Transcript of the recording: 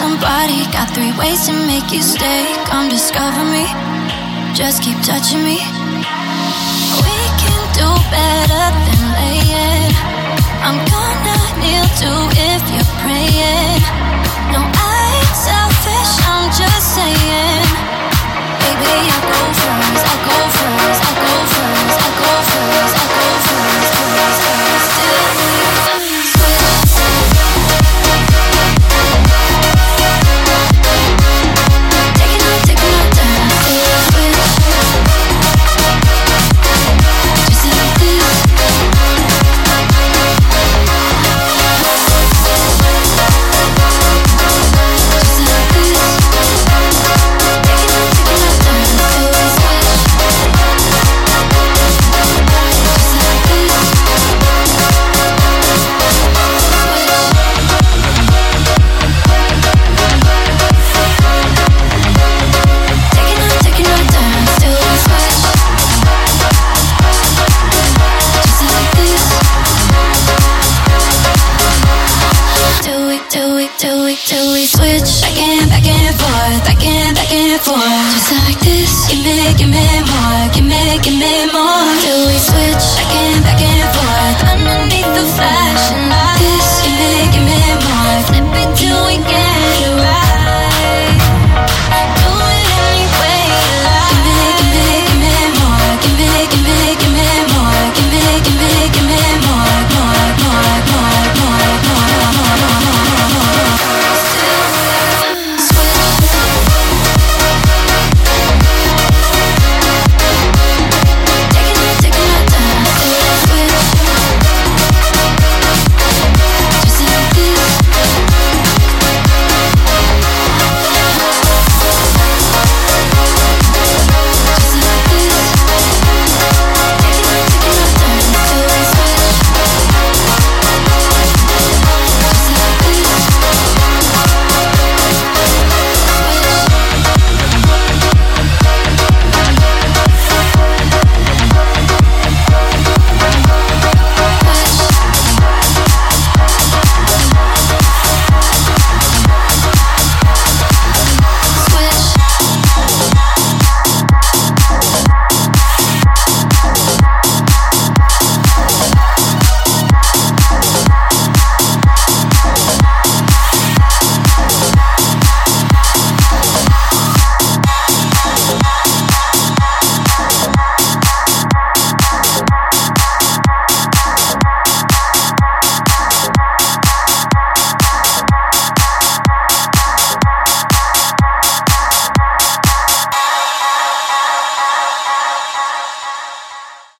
somebody. Got 3 ways to make you stay. Come discover me, just keep touching me. We can do better than laying. I'm gonna kneel too if you're praying. No, I ain't selfish, I'm just saying. Baby, I'll go first, I'll go first, I'll go first, I'll go first, I'll go first, first. Till we switch. Taking our time, till we switch. Just like this. Till we switch back and forth, back and forth. Just like this, keep